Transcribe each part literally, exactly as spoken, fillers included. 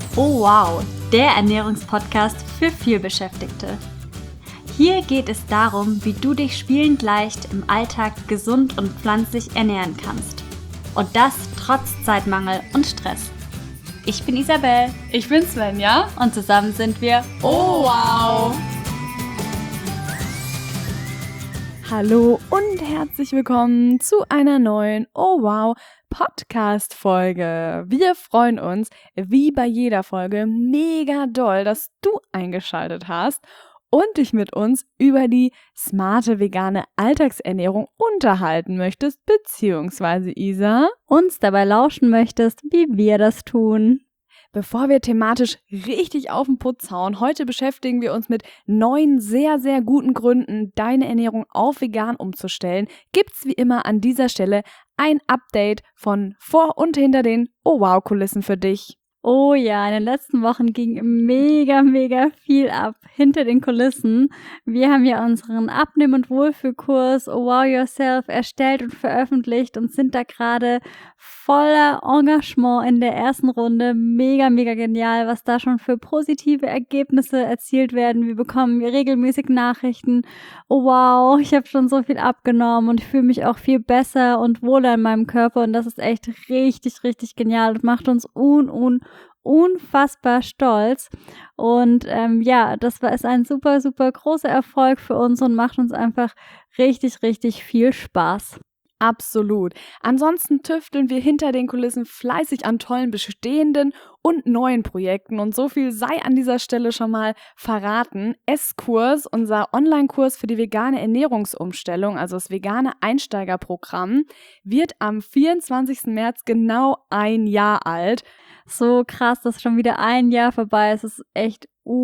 Oh wow, der Ernährungspodcast für Vielbeschäftigte. Hier geht es darum, wie du dich spielend leicht im Alltag gesund und pflanzlich ernähren kannst. Und das trotz Zeitmangel und Stress. Ich bin Isabel. Ich bin Svenja. Und zusammen sind wir Oh wow! Hallo und herzlich willkommen zu einer neuen Oh wow Podcast-Folge. Wir freuen uns, wie bei jeder Folge, mega doll, dass du eingeschaltet hast und dich mit uns über die smarte vegane Alltagsernährung unterhalten möchtest, beziehungsweise Isa, uns dabei lauschen möchtest, wie wir das tun. Bevor wir thematisch richtig auf den Putz hauen, heute beschäftigen wir uns mit neun sehr, sehr guten Gründen, deine Ernährung auf vegan umzustellen. Gibt's wie immer an dieser Stelle ein Update von vor und hinter den Oh wow Kulissen für dich. Oh ja, in den letzten Wochen ging mega, mega viel ab hinter den Kulissen. Wir haben ja unseren Abnehmen- und Wohlfühlkurs Oh Wow Yourself erstellt und veröffentlicht und sind da gerade voller Engagement in der ersten Runde. Mega, mega genial, was da schon für positive Ergebnisse erzielt werden. Wir bekommen regelmäßig Nachrichten. Oh wow, ich habe schon so viel abgenommen und ich fühle mich auch viel besser und wohler in meinem Körper und das ist echt richtig, richtig genial und macht uns un, un unfassbar stolz und ähm, ja, das war ist ein super, super großer Erfolg für uns und macht uns einfach richtig, richtig viel Spaß. Absolut. Ansonsten tüfteln wir hinter den Kulissen fleißig an tollen bestehenden und neuen Projekten und so viel sei an dieser Stelle schon mal verraten. Esskurs, unser Online-Kurs für die vegane Ernährungsumstellung, also das vegane Einsteigerprogramm, wird am vierundzwanzigsten März genau ein Jahr alt. So krass, dass schon wieder ein Jahr vorbei ist. Es ist echt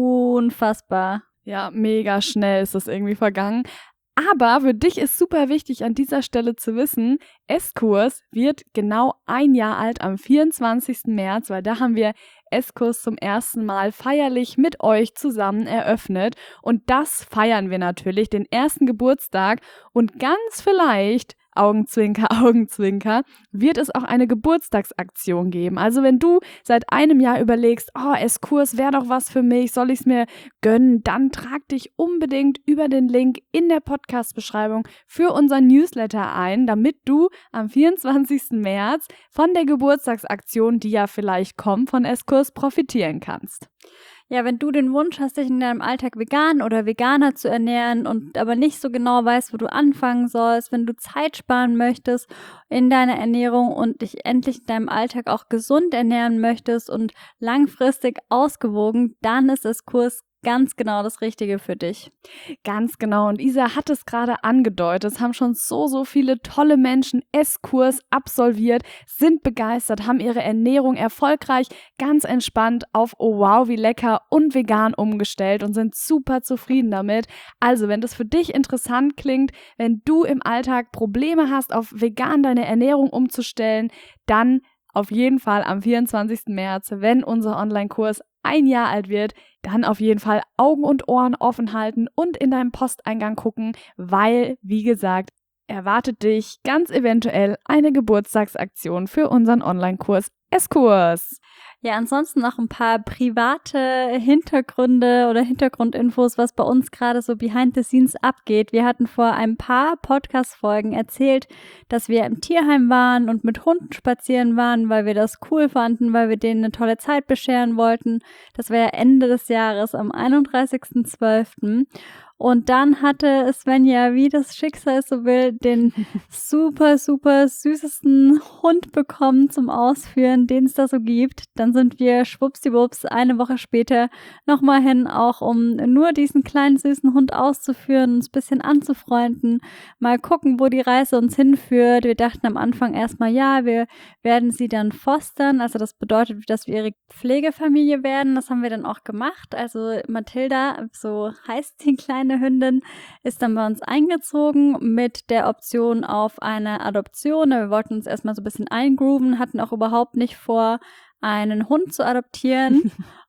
unfassbar. Ja, mega schnell ist das irgendwie vergangen. Aber für dich ist super wichtig an dieser Stelle zu wissen, Esskurs wird genau ein Jahr alt am vierundzwanzigsten März, weil da haben wir Esskurs zum ersten Mal feierlich mit euch zusammen eröffnet. Und das feiern wir natürlich, den ersten Geburtstag. Und ganz vielleicht, Augenzwinker, Augenzwinker, wird es auch eine Geburtstagsaktion geben. Also wenn du seit einem Jahr überlegst, oh, Esskurs wäre doch was für mich, soll ich es mir gönnen, dann trag dich unbedingt über den Link in der Podcast-Beschreibung für unseren Newsletter ein, damit du am vierundzwanzigsten März von der Geburtstagsaktion, die ja vielleicht kommt, von Esskurs profitieren kannst. Ja, wenn du den Wunsch hast, dich in deinem Alltag vegan oder veganer zu ernähren und aber nicht so genau weißt, wo du anfangen sollst, wenn du Zeit sparen möchtest in deiner Ernährung und dich endlich in deinem Alltag auch gesund ernähren möchtest und langfristig ausgewogen, dann ist Esskurs ganz genau das Richtige für dich. Ganz genau. Und Isa hat es gerade angedeutet. Es haben schon so, so viele tolle Menschen Esskurs absolviert, sind begeistert, haben ihre Ernährung erfolgreich, ganz entspannt auf Oh wow, wie lecker und vegan umgestellt und sind super zufrieden damit. Also, wenn das für dich interessant klingt, wenn du im Alltag Probleme hast, auf vegan deine Ernährung umzustellen, dann auf jeden Fall am vierundzwanzigsten März, wenn unser Online-Kurs ein Jahr alt wird, dann auf jeden Fall Augen und Ohren offen halten und in deinem Posteingang gucken, weil, wie gesagt, erwartet dich ganz eventuell eine Geburtstagsaktion für unseren Online-Kurs Esskurs. Ja, ansonsten noch ein paar private Hintergründe oder Hintergrundinfos, was bei uns gerade so behind the scenes abgeht. Wir hatten vor ein paar Podcast-Folgen erzählt, dass wir im Tierheim waren und mit Hunden spazieren waren, weil wir das cool fanden, weil wir denen eine tolle Zeit bescheren wollten. Das war ja Ende des Jahres, am einunddreißigsten zwölften Und dann hatte Svenja, wie das Schicksal so will, den super, super süßesten Hund bekommen zum Ausführen, den es da so gibt. Dann sind wir schwuppsdiwupps eine Woche später nochmal hin, auch um nur diesen kleinen süßen Hund auszuführen, uns ein bisschen anzufreunden, mal gucken, wo die Reise uns hinführt. Wir dachten am Anfang erstmal, ja, wir werden sie dann fostern. Also das bedeutet, dass wir ihre Pflegefamilie werden. Das haben wir dann auch gemacht. Also Mathilda, so heißt die kleine Eine Hündin, ist dann bei uns eingezogen mit der Option auf eine Adoption. Wir wollten uns erstmal so ein bisschen eingrooven, hatten auch überhaupt nicht vor, einen Hund zu adoptieren.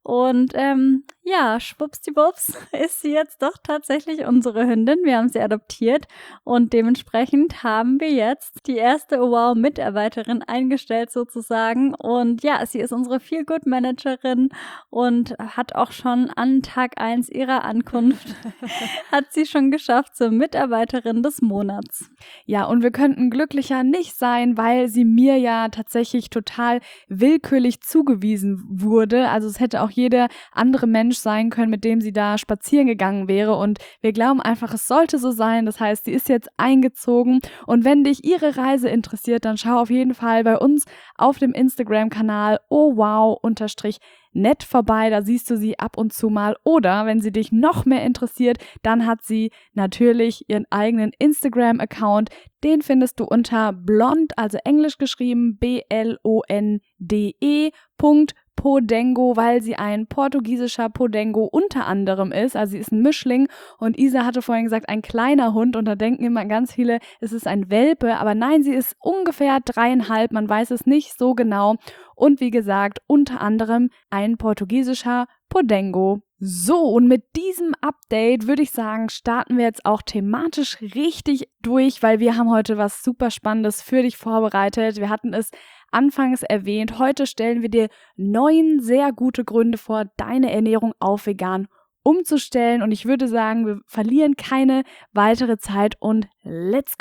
Und ähm, ja, schwuppsdiwupps ist sie jetzt doch tatsächlich unsere Hündin. Wir haben sie adoptiert und dementsprechend haben wir jetzt die erste Wow-Mitarbeiterin eingestellt sozusagen. Und ja, sie ist unsere Feel-Good-Managerin und hat auch schon an Tag eins ihrer Ankunft, hat sie schon geschafft zur Mitarbeiterin des Monats. Ja, und wir könnten glücklicher nicht sein, weil sie mir ja tatsächlich total willkürlich zugewiesen wurde. Also es hätte auch jeder andere Mensch sein können, mit dem sie da spazieren gegangen wäre. Und wir glauben einfach, es sollte so sein. Das heißt, sie ist jetzt eingezogen. Und wenn dich ihre Reise interessiert, dann schau auf jeden Fall bei uns auf dem Instagram-Kanal oh wow unterstrich nett vorbei, da siehst du sie ab und zu mal. Oder wenn sie dich noch mehr interessiert, dann hat sie natürlich ihren eigenen Instagram-Account. Den findest du unter blond, also englisch geschrieben, B L O N D E Punkt Podengo, weil sie ein portugiesischer Podengo unter anderem ist. Also sie ist ein Mischling und Isa hatte vorhin gesagt, ein kleiner Hund und da denken immer ganz viele, es ist ein Welpe, aber nein, sie ist ungefähr dreieinhalb, man weiß es nicht so genau. Und wie gesagt, unter anderem ein portugiesischer Podengo. So, und mit diesem Update würde ich sagen, starten wir jetzt auch thematisch richtig durch, weil wir haben heute was super Spannendes für dich vorbereitet. Wir hatten es anfangs erwähnt, heute stellen wir dir neun sehr gute Gründe vor, deine Ernährung auf vegan umzustellen. Und ich würde sagen, wir verlieren keine weitere Zeit und let's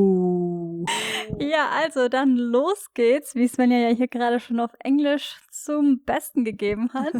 go! Ja, also dann los geht's, wie Svenja ja hier gerade schon auf Englisch zum Besten gegeben hat.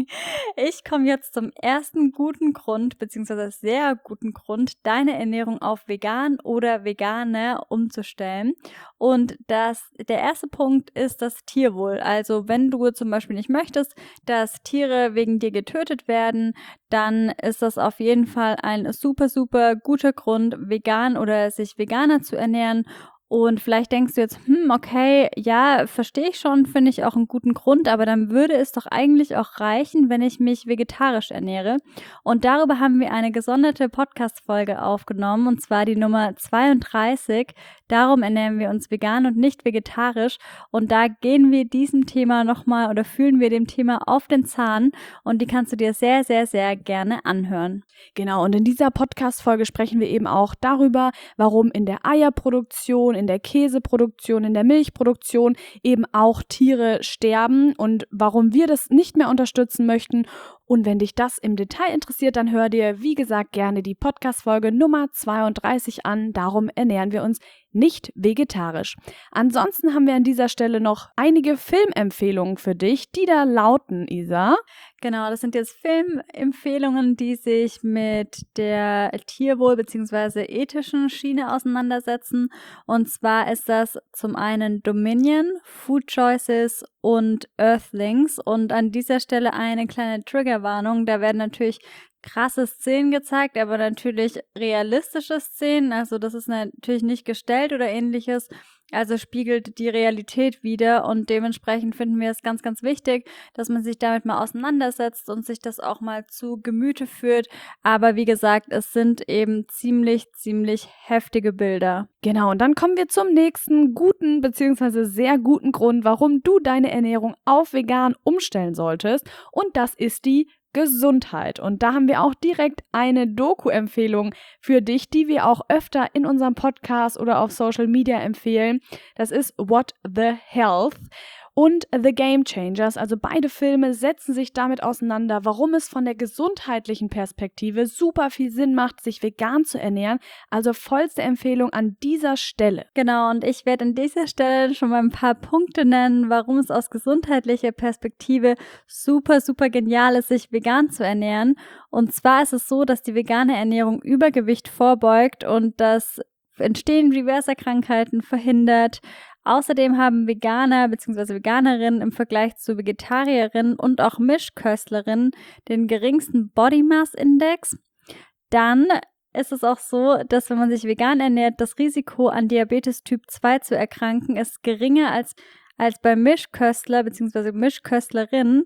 Ich komme jetzt zum ersten guten Grund, beziehungsweise sehr guten Grund, deine Ernährung auf vegan oder vegane umzustellen. Und das, der erste Punkt ist das Tierwohl. Also wenn du zum Beispiel nicht möchtest, dass Tiere wegen dir getötet werden, dann ist das auf jeden Fall ein super, super guter Grund, vegan oder sich veganer zu ernähren. Und vielleicht denkst du jetzt, hm, okay, ja, verstehe ich schon, finde ich auch einen guten Grund, aber dann würde es doch eigentlich auch reichen, wenn ich mich vegetarisch ernähre. Und darüber haben wir eine gesonderte Podcast-Folge aufgenommen, und zwar die Nummer zweiunddreißig. Darum ernähren wir uns vegan und nicht vegetarisch. Und da gehen wir diesem Thema nochmal oder fühlen wir dem Thema auf den Zahn. Und die kannst du dir sehr, sehr, sehr gerne anhören. Genau, und in dieser Podcast-Folge sprechen wir eben auch darüber, warum in der Eierproduktion, in der Käseproduktion, in der Milchproduktion eben auch Tiere sterben und warum wir das nicht mehr unterstützen möchten. Und wenn dich das im Detail interessiert, dann hör dir, wie gesagt, gerne die Podcast-Folge Nummer zweiunddreißig an. Darum ernähren wir uns nicht vegetarisch. Ansonsten haben wir an dieser Stelle noch einige Filmempfehlungen für dich, die da lauten, Isa. Genau, das sind jetzt Filmempfehlungen, die sich mit der Tierwohl- bzw. ethischen Schiene auseinandersetzen. Und zwar ist das zum einen Dominion, Food Choices und Earthlings. Und an dieser Stelle eine kleine Triggerwarnung. Da werden natürlich krasse Szenen gezeigt, aber natürlich realistische Szenen. Also das ist natürlich nicht gestellt oder ähnliches. Also spiegelt die Realität wider und dementsprechend finden wir es ganz, ganz wichtig, dass man sich damit mal auseinandersetzt und sich das auch mal zu Gemüte führt. Aber wie gesagt, es sind eben ziemlich, ziemlich heftige Bilder. Genau, und dann kommen wir zum nächsten guten bzw. sehr guten Grund, warum du deine Ernährung auf vegan umstellen solltest. Und das ist die Gesundheit. Und da haben wir auch direkt eine Doku-Empfehlung für dich, die wir auch öfter in unserem Podcast oder auf Social Media empfehlen. Das ist What the Health und The Game Changers. Also beide Filme setzen sich damit auseinander, warum es von der gesundheitlichen Perspektive super viel Sinn macht, sich vegan zu ernähren. Also vollste Empfehlung an dieser Stelle. Genau, und ich werde an dieser Stelle schon mal ein paar Punkte nennen, warum es aus gesundheitlicher Perspektive super, super genial ist, sich vegan zu ernähren. Und zwar ist es so, dass die vegane Ernährung Übergewicht vorbeugt und das Entstehen diverser Krankheiten verhindert. Außerdem haben Veganer bzw. Veganerinnen im Vergleich zu Vegetarierinnen und auch Mischköstlerinnen den geringsten Body Mass Index. Dann ist es auch so, dass wenn man sich vegan ernährt, das Risiko an Diabetes Typ zwei zu erkranken ist geringer als, als bei Mischköstler bzw. Mischköstlerinnen.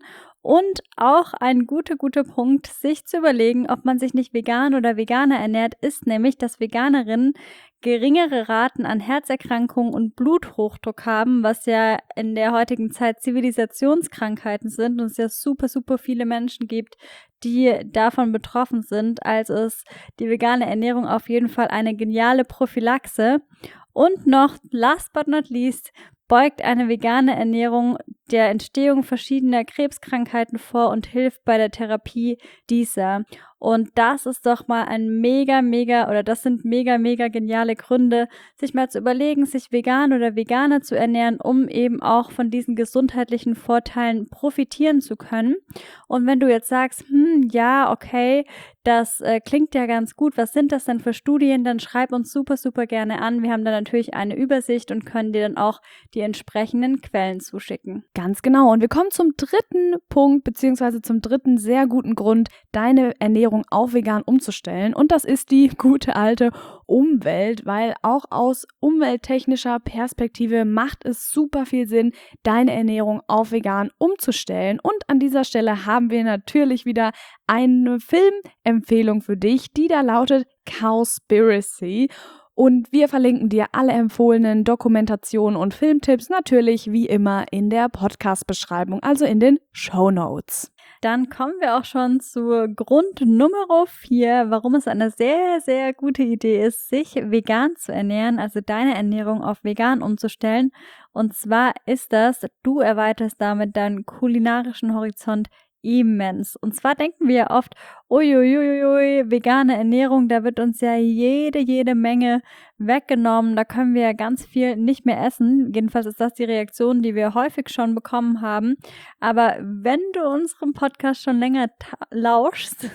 Und auch ein guter, guter Punkt, sich zu überlegen, ob man sich nicht vegan oder veganer ernährt, ist nämlich, dass Veganerinnen geringere Raten an Herzerkrankungen und Bluthochdruck haben, was ja in der heutigen Zeit Zivilisationskrankheiten sind und es ja super, super viele Menschen gibt, die davon betroffen sind. Also ist die vegane Ernährung auf jeden Fall eine geniale Prophylaxe. Und noch, last but not least, beugt eine vegane Ernährung der Entstehung verschiedener Krebskrankheiten vor und hilft bei der Therapie dieser. Und das ist doch mal ein mega, mega, oder das sind mega, mega geniale Gründe, sich mal zu überlegen, sich vegan oder veganer zu ernähren, um eben auch von diesen gesundheitlichen Vorteilen profitieren zu können. Und wenn du jetzt sagst, hm, ja, okay, das äh, klingt ja ganz gut, was sind das denn für Studien, dann schreib uns super, super gerne an. Wir haben da natürlich eine Übersicht und können dir dann auch die entsprechenden Quellen zuschicken. Ganz genau. Und wir kommen zum dritten Punkt, beziehungsweise zum dritten sehr guten Grund, deine Ernährung auf vegan umzustellen. Und das ist die gute alte Umwelt, weil auch aus umwelttechnischer Perspektive macht es super viel Sinn, deine Ernährung auf vegan umzustellen. Und an dieser Stelle haben wir natürlich wieder eine Filmempfehlung für dich, die da lautet Cowspiracy. Und wir verlinken dir alle empfohlenen Dokumentationen und Filmtipps natürlich wie immer in der Podcast-Beschreibung, also in den Shownotes. Dann kommen wir auch schon zu Grund Nummer vier, warum es eine sehr, sehr gute Idee ist, sich vegan zu ernähren, also deine Ernährung auf vegan umzustellen. Und zwar ist das, du erweiterst damit deinen kulinarischen Horizont immens. Und zwar denken wir ja oft, uiuiuiui, vegane Ernährung, da wird uns ja jede, jede Menge weggenommen, da können wir ja ganz viel nicht mehr essen. Jedenfalls ist das die Reaktion, die wir häufig schon bekommen haben. Aber wenn du unserem Podcast schon länger ta- lauschst,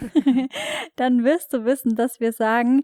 dann wirst du wissen, dass wir sagen,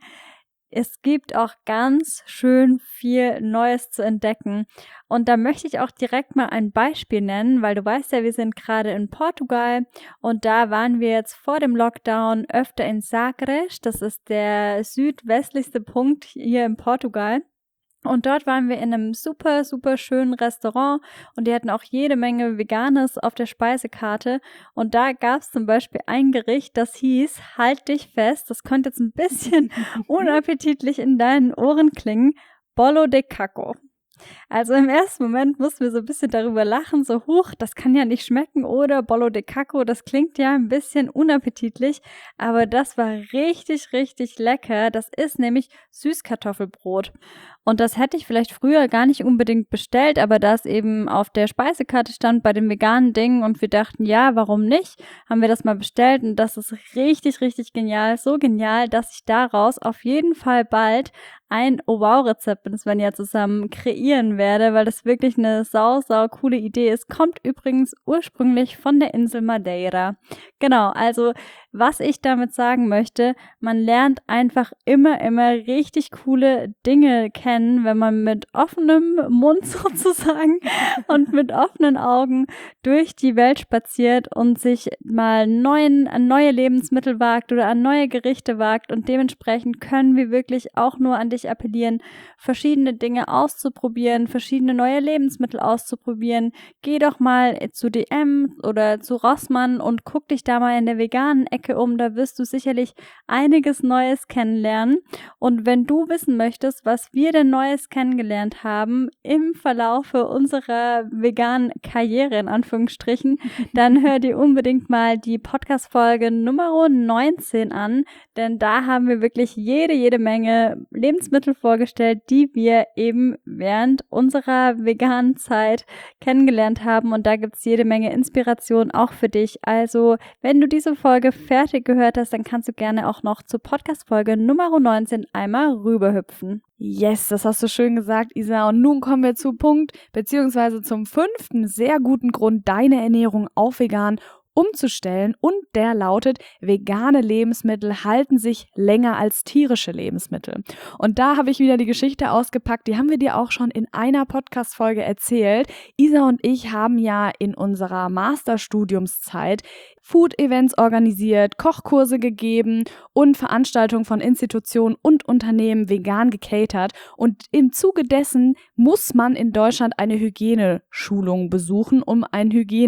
es gibt auch ganz schön viel Neues zu entdecken. Und da möchte ich auch direkt mal ein Beispiel nennen, weil du weißt ja, wir sind gerade in Portugal und da waren wir jetzt vor dem Lockdown öfter in Sagres. Das ist der südwestlichste Punkt hier in Portugal. Und dort waren wir in einem super, super schönen Restaurant und die hatten auch jede Menge Veganes auf der Speisekarte. Und da gab es zum Beispiel ein Gericht, das hieß, halt dich fest, das könnte jetzt ein bisschen unappetitlich in deinen Ohren klingen, Bolo de Caco. Also im ersten Moment mussten wir so ein bisschen darüber lachen, so huch, das kann ja nicht schmecken oder Bolo de Caco, das klingt ja ein bisschen unappetitlich, aber das war richtig, richtig lecker. Das ist nämlich Süßkartoffelbrot. Und das hätte ich vielleicht früher gar nicht unbedingt bestellt, aber da es eben auf der Speisekarte stand bei den veganen Dingen und wir dachten, ja, warum nicht, haben wir das mal bestellt und das ist richtig, richtig genial. So genial, dass ich daraus auf jeden Fall bald ein Oh-Wow-Rezept mit Svenja zusammen kreieren werde, weil das wirklich eine sau, sau coole Idee ist. Kommt übrigens ursprünglich von der Insel Madeira. Genau, also was ich damit sagen möchte, man lernt einfach immer, immer richtig coole Dinge kennen, wenn man mit offenem Mund sozusagen und mit offenen Augen durch die Welt spaziert und sich mal neuen, an neue Lebensmittel wagt oder an neue Gerichte wagt und dementsprechend können wir wirklich auch nur an dich appellieren, verschiedene Dinge auszuprobieren, verschiedene neue Lebensmittel auszuprobieren. Geh doch mal zu D M oder zu Rossmann und guck dich da mal in der veganen Ecke um, da wirst du sicherlich einiges Neues kennenlernen. Und wenn du wissen möchtest, was wir denn Neues kennengelernt haben im Verlaufe unserer veganen Karriere, in Anführungsstrichen, dann hör dir unbedingt mal die Podcast-Folge Nummer neunzehn an, denn da haben wir wirklich jede, jede Menge Lebensmittel vorgestellt, die wir eben während unserer veganen Zeit kennengelernt haben und da gibt's jede Menge Inspiration auch für dich. Also, wenn du diese Folge fertig gehört hast, dann kannst du gerne auch noch zur Podcast-Folge Nummer neunzehn einmal rüberhüpfen. Yes, das hast du schön gesagt, Isa. Und nun kommen wir zu Punkt, beziehungsweise zum fünften sehr guten Grund, deine Ernährung auf vegan umzustellen und der lautet, vegane Lebensmittel halten sich länger als tierische Lebensmittel. Und da habe ich wieder die Geschichte ausgepackt, die haben wir dir auch schon in einer Podcast-Folge erzählt. Isa und ich haben ja in unserer Masterstudiumszeit Food-Events organisiert, Kochkurse gegeben und Veranstaltungen von Institutionen und Unternehmen vegan gecatert. Und im Zuge dessen muss man in Deutschland eine Hygieneschulung besuchen, um ein Hygiene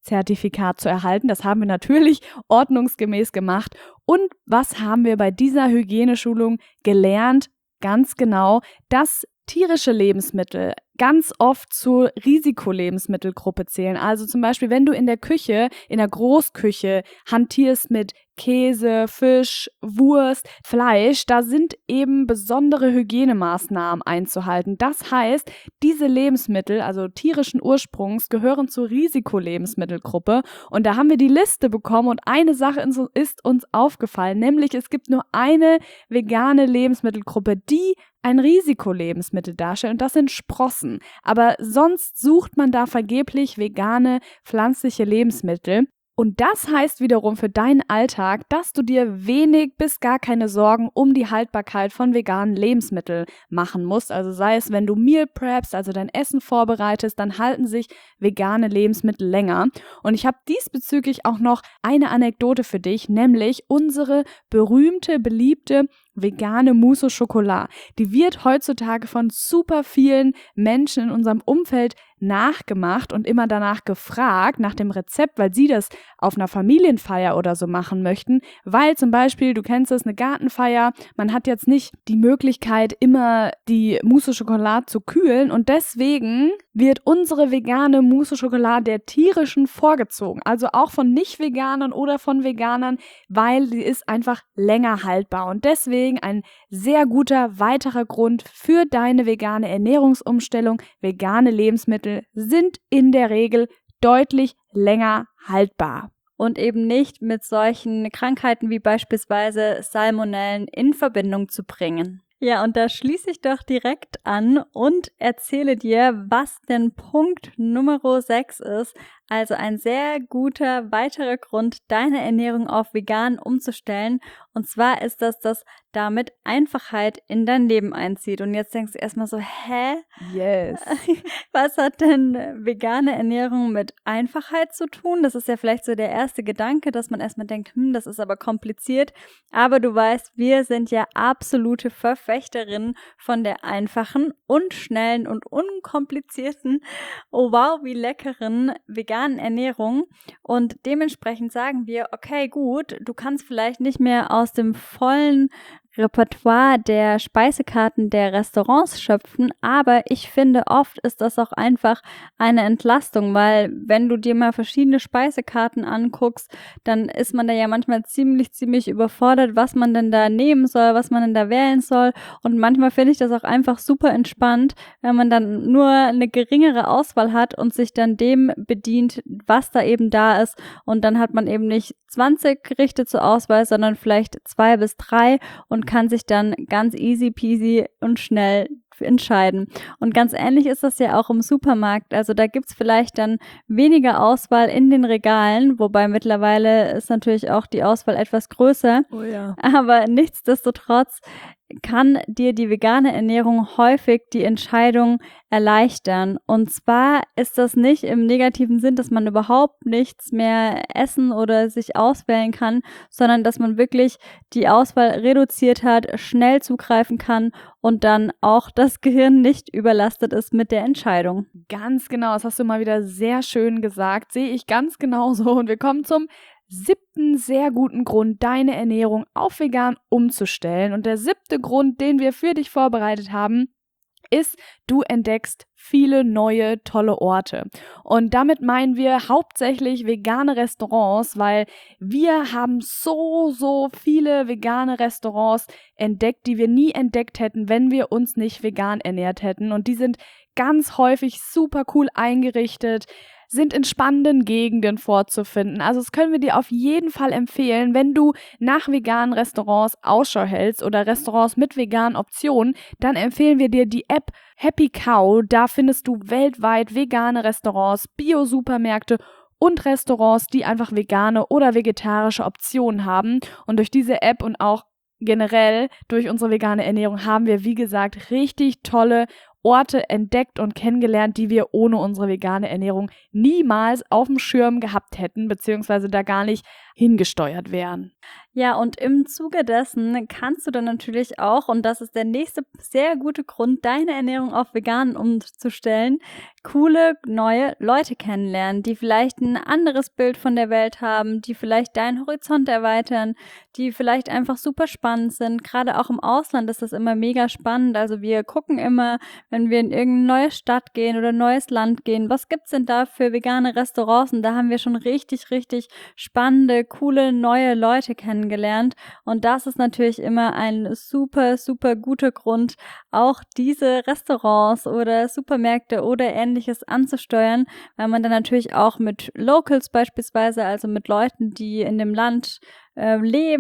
Zertifikat zu erhalten. Das haben wir natürlich ordnungsgemäß gemacht. Und was haben wir bei dieser Hygieneschulung gelernt? Ganz genau, dass tierische Lebensmittel ganz oft zur Risikolebensmittelgruppe zählen. Also zum Beispiel, wenn du in der Küche, in der Großküche hantierst mit Käse, Fisch, Wurst, Fleisch, da sind eben besondere Hygienemaßnahmen einzuhalten. Das heißt, diese Lebensmittel, also tierischen Ursprungs, gehören zur Risikolebensmittelgruppe. Und da haben wir die Liste bekommen und eine Sache ist uns aufgefallen, nämlich es gibt nur eine vegane Lebensmittelgruppe, die ein Risikolebensmittel darstellt, und das sind Sprossen. Aber sonst sucht man da vergeblich vegane, pflanzliche Lebensmittel. Und das heißt wiederum für deinen Alltag, dass du dir wenig bis gar keine Sorgen um die Haltbarkeit von veganen Lebensmitteln machen musst. Also sei es, wenn du Meal Preps, also dein Essen vorbereitest, dann halten sich vegane Lebensmittel länger. Und ich habe diesbezüglich auch noch eine Anekdote für dich, nämlich unsere berühmte, beliebte vegane Mousse au Chocolat. Die wird heutzutage von super vielen Menschen in unserem Umfeld nachgemacht und immer danach gefragt, nach dem Rezept, weil sie das auf einer Familienfeier oder so machen möchten, weil zum Beispiel, du kennst es, eine Gartenfeier, man hat jetzt nicht die Möglichkeit, immer die Mousse au Chocolat zu kühlen, und deswegen wird unsere vegane Mousse au Chocolat der tierischen vorgezogen, also auch von Nicht-Veganern oder von Veganern, weil sie ist einfach länger haltbar, und deswegen ein sehr guter weiterer Grund für deine vegane Ernährungsumstellung. Vegane Lebensmittel sind in der Regel deutlich länger haltbar. Und eben nicht mit solchen Krankheiten wie beispielsweise Salmonellen in Verbindung zu bringen. Ja, und da schließe ich doch direkt an und erzähle dir, was denn Punkt Nummer sechs ist. Also ein sehr guter weiterer Grund, deine Ernährung auf vegan umzustellen. Und zwar ist das, dass damit Einfachheit in dein Leben einzieht. Und jetzt denkst du erstmal so, hä? Yes. Was hat denn vegane Ernährung mit Einfachheit zu tun? Das ist ja vielleicht so der erste Gedanke, dass man erstmal denkt, hm, das ist aber kompliziert. Aber du weißt, wir sind ja absolute Verfechterinnen von der einfachen und schnellen und unkomplizierten, oh wow, wie leckeren veganen Ernährung, und dementsprechend sagen wir, okay, gut, du kannst vielleicht nicht mehr aus dem vollen Repertoire der Speisekarten der Restaurants schöpfen, aber ich finde, oft ist das auch einfach eine Entlastung, weil wenn du dir mal verschiedene Speisekarten anguckst, dann ist man da ja manchmal ziemlich, ziemlich überfordert, was man denn da nehmen soll, was man denn da wählen soll, und manchmal finde ich das auch einfach super entspannt, wenn man dann nur eine geringere Auswahl hat und sich dann dem bedient, was da eben da ist, und dann hat man eben nicht zwanzig Gerichte zur Auswahl, sondern vielleicht zwei bis drei und kann sich dann ganz easy peasy und schnell entscheiden. Und ganz ähnlich ist das ja auch im Supermarkt. Also da gibt's vielleicht dann weniger Auswahl in den Regalen, wobei mittlerweile ist natürlich auch die Auswahl etwas größer. Oh ja. Aber nichtsdestotrotz kann dir die vegane Ernährung häufig die Entscheidung erleichtern. Und zwar ist das nicht im negativen Sinn, dass man überhaupt nichts mehr essen oder sich auswählen kann, sondern dass man wirklich die Auswahl reduziert hat, schnell zugreifen kann und dann auch das Gehirn nicht überlastet ist mit der Entscheidung. Ganz genau, das hast du mal wieder sehr schön gesagt, sehe ich ganz genauso. Und wir kommen zum siebten sehr guten Grund, deine Ernährung auf vegan umzustellen. Und der siebte Grund, den wir für dich vorbereitet haben, ist, du entdeckst viele neue, tolle Orte. Und damit meinen wir hauptsächlich vegane Restaurants, weil wir haben so, so viele vegane Restaurants entdeckt, die wir nie entdeckt hätten, wenn wir uns nicht vegan ernährt hätten. Und die sind ganz häufig super cool eingerichtet, sind in spannenden Gegenden vorzufinden. Also das können wir dir auf jeden Fall empfehlen, wenn du nach veganen Restaurants Ausschau hältst oder Restaurants mit veganen Optionen, dann empfehlen wir dir die App Happy Cow. Da findest du weltweit vegane Restaurants, Bio-Supermärkte und Restaurants, die einfach vegane oder vegetarische Optionen haben. Und durch diese App und auch generell durch unsere vegane Ernährung haben wir, wie gesagt, richtig tolle Orte entdeckt und kennengelernt, die wir ohne unsere vegane Ernährung niemals auf dem Schirm gehabt hätten, beziehungsweise da gar nicht hingesteuert wären. Ja, und im Zuge dessen kannst du dann natürlich auch, und das ist der nächste sehr gute Grund, deine Ernährung auf vegan umzustellen, coole neue Leute kennenlernen, die vielleicht ein anderes Bild von der Welt haben, die vielleicht deinen Horizont erweitern, die vielleicht einfach super spannend sind. Gerade auch im Ausland ist das immer mega spannend. Also wir gucken immer, wenn wir in irgendeine neue Stadt gehen oder ein neues Land gehen, was gibt's denn da für vegane Restaurants? Und da haben wir schon richtig, richtig spannende, coole, neue Leute kennengelernt. Und das ist natürlich immer ein super, super guter Grund, auch diese Restaurants oder Supermärkte oder Ähnliches anzusteuern, weil man dann natürlich auch mit Locals beispielsweise, also mit Leuten, die in dem Land äh,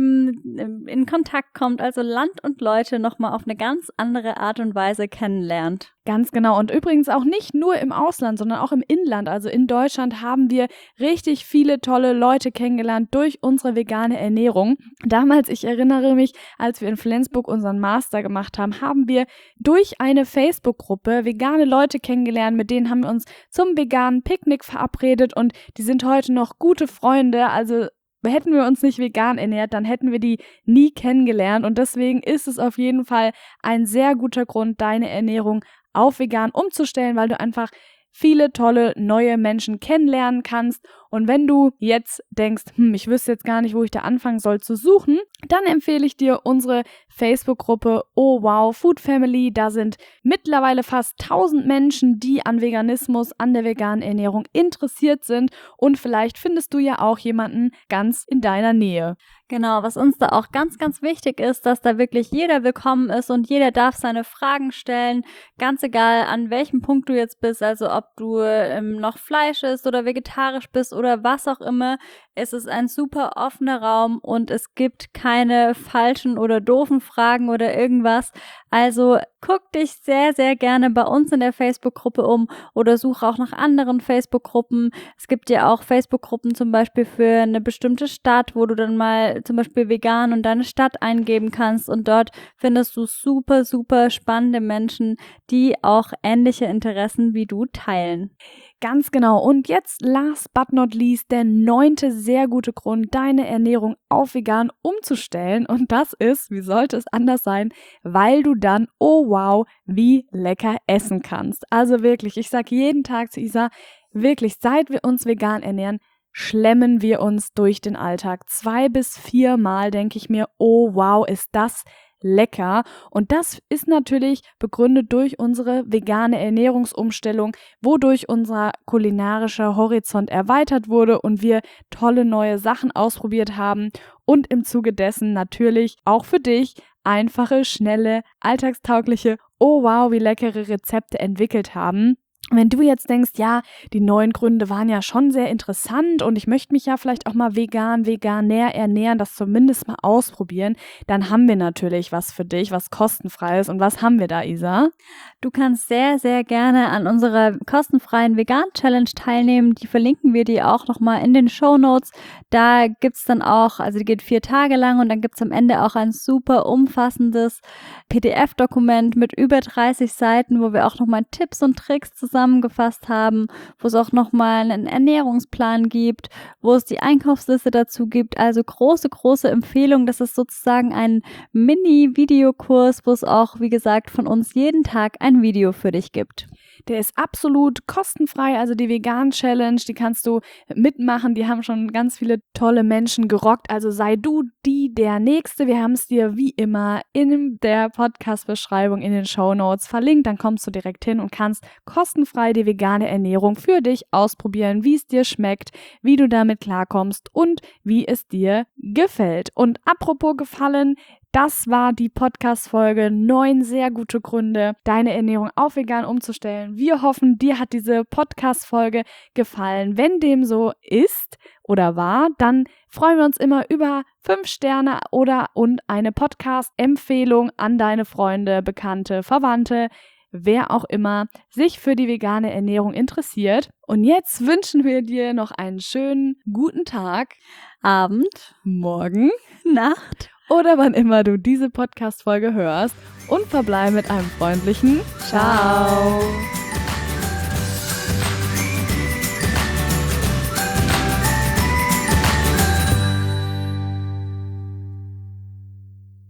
leben, in Kontakt kommt, also Land und Leute nochmal auf eine ganz andere Art und Weise kennenlernt. Ganz genau. Und übrigens auch nicht nur im Ausland, sondern auch im Inland. Also in Deutschland haben wir richtig viele tolle Leute kennengelernt durch unsere vegane Ernährung. Damals, ich erinnere mich, als wir in Flensburg unseren Master gemacht haben, haben wir durch eine Facebook-Gruppe vegane Leute kennengelernt. Mit denen haben wir uns zum veganen Picknick verabredet und die sind heute noch gute Freunde. Also hätten wir uns nicht vegan ernährt, dann hätten wir die nie kennengelernt. Und deswegen ist es auf jeden Fall ein sehr guter Grund, deine Ernährung auf vegan umzustellen, weil du einfach viele tolle neue Menschen kennenlernen kannst. Und wenn du jetzt denkst, hm, ich wüsste jetzt gar nicht, wo ich da anfangen soll zu suchen, dann empfehle ich dir unsere Facebook-Gruppe Oh Wow Food Family. Da sind mittlerweile fast tausend Menschen, die an Veganismus, an der veganen Ernährung interessiert sind. Und vielleicht findest du ja auch jemanden ganz in deiner Nähe. Genau, was uns da auch ganz, ganz wichtig ist, dass da wirklich jeder willkommen ist und jeder darf seine Fragen stellen, ganz egal an welchem Punkt du jetzt bist, also ob du ähm, noch Fleisch isst oder vegetarisch bist oder was auch immer. Es ist ein super offener Raum und es gibt keine falschen oder doofen Fragen oder irgendwas. Also guck dich sehr, sehr gerne bei uns in der Facebook-Gruppe um oder suche auch nach anderen Facebook-Gruppen. Es gibt ja auch Facebook-Gruppen zum Beispiel für eine bestimmte Stadt, wo du dann mal zum Beispiel vegan und deine Stadt eingeben kannst und dort findest du super, super spannende Menschen, die auch ähnliche Interessen wie du teilen. Ganz genau. Und jetzt last but not least der neunte sehr gute Grund, deine Ernährung auf vegan umzustellen. Und das ist, wie sollte es anders sein, weil du dann, oh wow, wie lecker essen kannst. Also wirklich, ich sage jeden Tag zu Isa, wirklich, seit wir uns vegan ernähren, schlemmen wir uns durch den Alltag. Zwei bis viermal denke ich mir, oh wow, ist das lecker. Und das ist natürlich begründet durch unsere vegane Ernährungsumstellung, wodurch unser kulinarischer Horizont erweitert wurde und wir tolle neue Sachen ausprobiert haben und im Zuge dessen natürlich auch für dich einfache, schnelle, alltagstaugliche, oh wow, wie leckere Rezepte entwickelt haben. Wenn du jetzt denkst, ja, die neuen Gründe waren ja schon sehr interessant und ich möchte mich ja vielleicht auch mal vegan, veganär ernähren, das zumindest mal ausprobieren, dann haben wir natürlich was für dich, was kostenfrei ist. Und was haben wir da, Isa? Du kannst sehr, sehr gerne an unserer kostenfreien Vegan-Challenge teilnehmen. Die verlinken wir dir auch nochmal in den Shownotes. Da gibt's dann auch, also die geht vier Tage lang und dann gibt's am Ende auch ein super umfassendes P D F-Dokument mit über dreißig Seiten, wo wir auch nochmal Tipps und Tricks zusammengefasst haben, wo es auch nochmal einen Ernährungsplan gibt, wo es die Einkaufsliste dazu gibt. Also große, große Empfehlung. Das ist sozusagen ein Mini-Videokurs, wo es auch, wie gesagt, von uns jeden Tag ein Video für dich gibt. Der ist absolut kostenfrei, also die Vegan-Challenge, die kannst du mitmachen, die haben schon ganz viele tolle Menschen gerockt, also sei du die, der Nächste. Wir haben es dir wie immer in der Podcast-Beschreibung in den Shownotes verlinkt, dann kommst du direkt hin und kannst kostenfrei die vegane Ernährung für dich ausprobieren, wie es dir schmeckt, wie du damit klarkommst und wie es dir gefällt. Und apropos gefallen, das war die Podcast-Folge neun sehr gute Gründe, deine Ernährung auf vegan umzustellen. Wir hoffen, dir hat diese Podcast-Folge gefallen. Wenn dem so ist oder war, dann freuen wir uns immer über fünf Sterne oder und eine Podcast-Empfehlung an deine Freunde, Bekannte, Verwandte, wer auch immer sich für die vegane Ernährung interessiert. Und jetzt wünschen wir dir noch einen schönen guten Tag, Abend, Morgen, Nacht oder wann immer du diese Podcast-Folge hörst und verbleibe mit einem freundlichen Ciao.